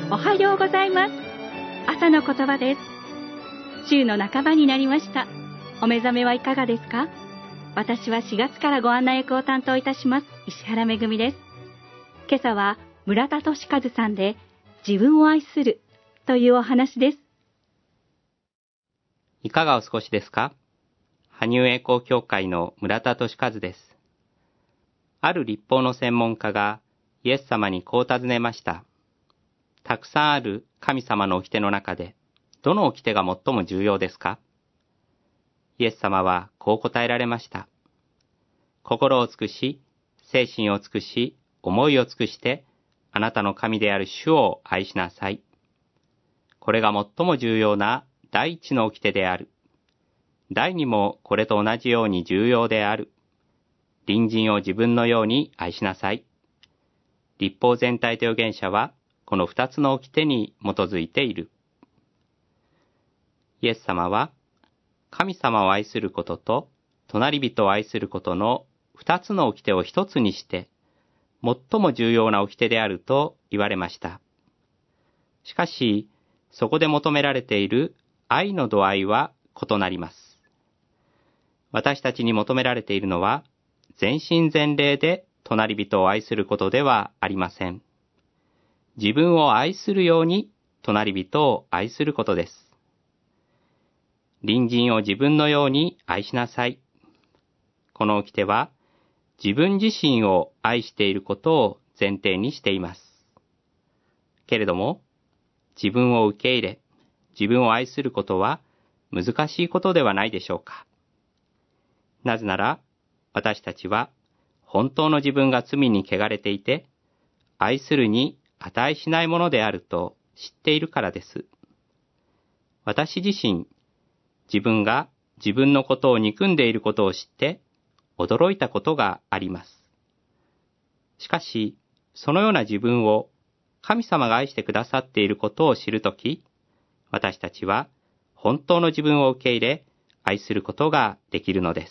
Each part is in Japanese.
おはようございます。朝の言葉です。週の半ばになりました。お目覚めはいかがですか？私は4月からご案内役を担当いたします石原めぐみです。今朝は村田俊和さんで自分を愛するというお話です。 いかがお過ごしですか？羽生栄光協会の村田俊和です。ある律法の専門家がイエス様にこう尋ねました。たくさんある神様の掟の中で、どの掟が最も重要ですか？イエス様はこう答えられました。心を尽くし、精神を尽くし、思いを尽くして、あなたの神である主を愛しなさい。これが最も重要な第一の掟である。第二もこれと同じように重要である。隣人を自分のように愛しなさい。律法全体と預言者は、この二つの掟に基づいている。イエス様は、神様を愛することと隣人を愛することの二つの掟を一つにして、最も重要な掟であると言われました。しかし、そこで求められている愛の度合いは異なります。私たちに求められているのは、全身全霊で隣人を愛することではありません。自分を愛するように隣人を愛することです。隣人を自分のように愛しなさい。この掟は自分自身を愛していることを前提にしています。けれども、自分を受け入れ、自分を愛することは難しいことではないでしょうか。なぜなら、私たちは本当の自分が罪に汚れていて、愛するに値しないものであると知っているからです。私自身、自分が自分のことを憎んでいることを知って驚いたことがあります。しかし、そのような自分を神様が愛してくださっていることを知るとき、私たちは本当の自分を受け入れ、愛することができるのです。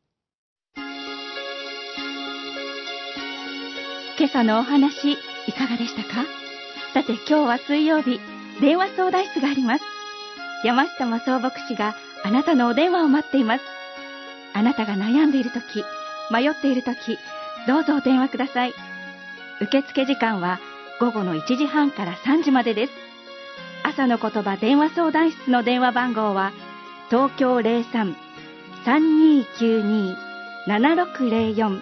今朝のお話、いかがでしたか？さて今日は水曜日、電話相談室があります。山下正夫牧師があなたのお電話を待っています。あなたが悩んでいるとき、迷っているとき、どうぞお電話ください。受付時間は午後の1時半から3時までです。朝の言葉電話相談室の電話番号は東京 03-3292-7604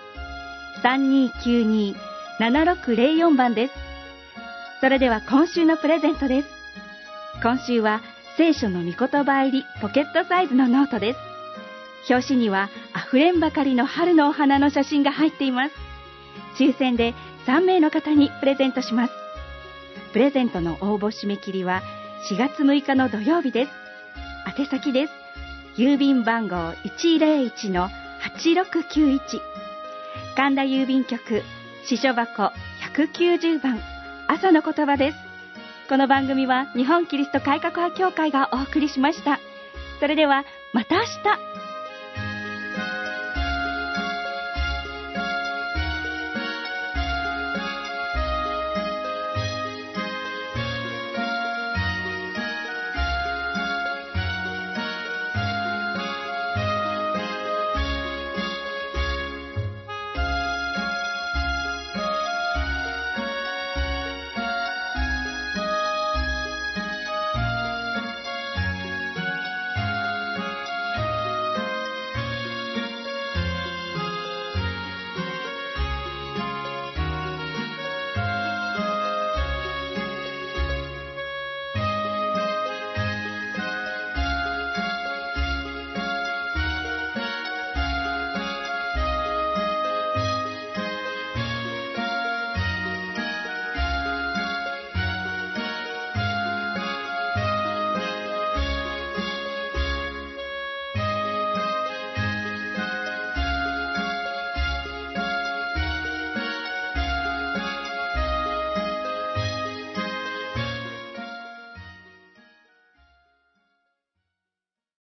3292-7604番です。それでは今週のプレゼントです。今週は聖書の御言葉入りポケットサイズのノートです。表紙にはあふれんばかりの春のお花の写真が入っています。抽選で3名の方にプレゼントします。プレゼントの応募締め切りは4月6日の土曜日です。宛先です。郵便番号 101-8691 神田郵便局支所箱190番朝の言葉です。この番組は日本キリスト改革派協会がお送りしました。それではまた明日。